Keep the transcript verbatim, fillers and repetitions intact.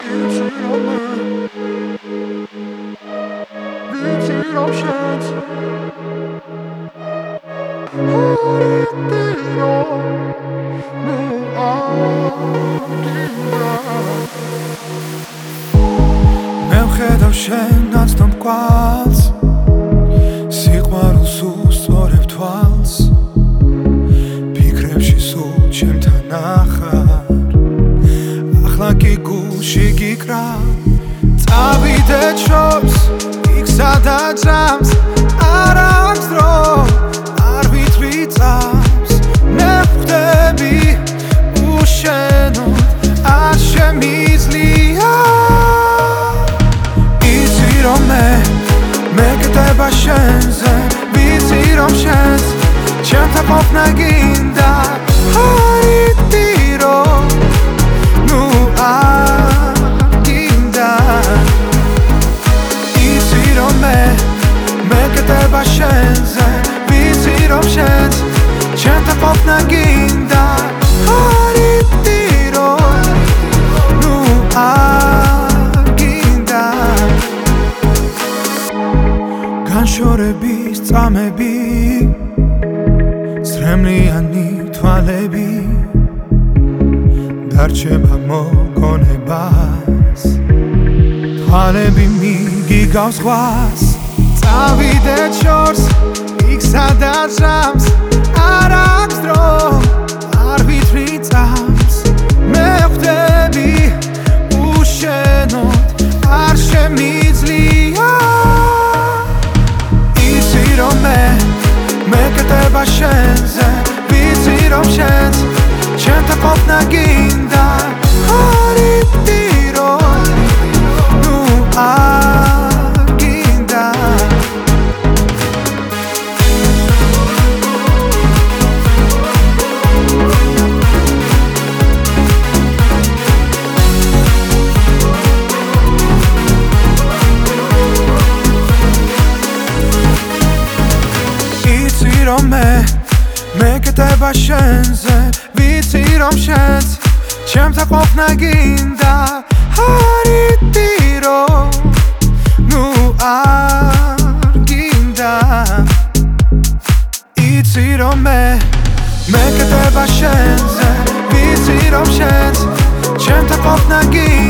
მე ვხედავ შენაც და მკვალს სიყვარულს უსწორებ თვალს ფიქრებში სულ ჩემთან ახარ ახლა კი გულში გიკრა წავიდე შორს იქ სადაც რამს არ აქვს დრო არ ვითვლი წამს მე ვხვდები უშენოდ არ შემიძლია იცი რომ მე მეკდება შენზე ვიცი რომ შენს ჩემთან ყოფნა გინდა არ იტირო ნუ არ გინდა იცი რომ მე მეკდება შენზე ვიცი რომ შენს ჩემთან ყოფნა გინდა არ იტირო ნუ არ გინდა განშორების წამები სრემლიანი თვალები დარჩება მოგონებას თვალები მიგიგავს ზღვას წავიდე შორს იქ სადაც რამს არ აქვს დრო არ ვითვლი წამს მე ვხვდები უშენოდ არ შემიძლია იცი რომ მე მეკდება შენზე ვიცი რომ შენს ჩემთან ყოფნა გინდა არ იტირო ნუ არ გინდა იცი რომ მე მეკდება შენზე ვიცი რომ შენს ჩემთან ყოფნა გინდა არ იტირო ნუ არ გინდა იცი რომ მე მეკდება შენზე ვიცი რომ შენს ჩემთან ყოფნა გინდა